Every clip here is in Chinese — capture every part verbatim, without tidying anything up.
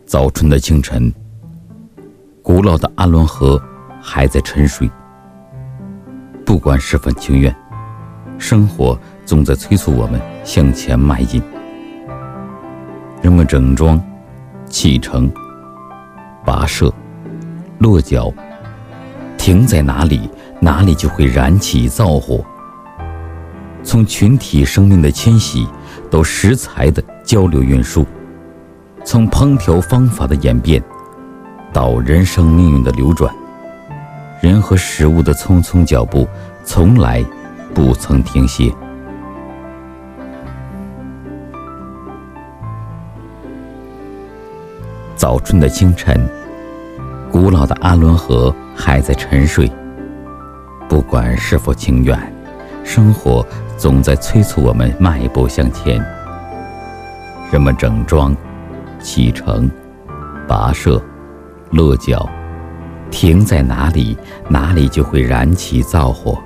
早春的清晨，古老的阿伦河还在沉睡。不管是否情愿，生活总在催促我们向前迈进。人们整装启程，跋涉落脚，停在哪里，哪里就会燃起灶火。从群体生命的迁徙到食材的交流运输，从烹调方法的演变到人生命运的流转，人和食物的匆匆脚步从来不曾停歇。早春的清晨，古老的阿伦河还在沉睡。不管是否情愿，生活总在催促我们迈步向前。人们整装启程，跋涉落脚，停在哪里，哪里就会燃起灶火。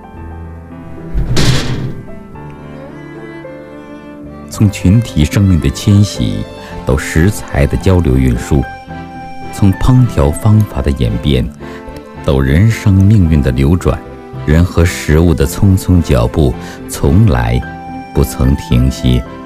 从群体生命的迁徙到食材的交流运输，从烹调方法的演变到人生命运的流转，人和食物的匆匆脚步从来不曾停歇。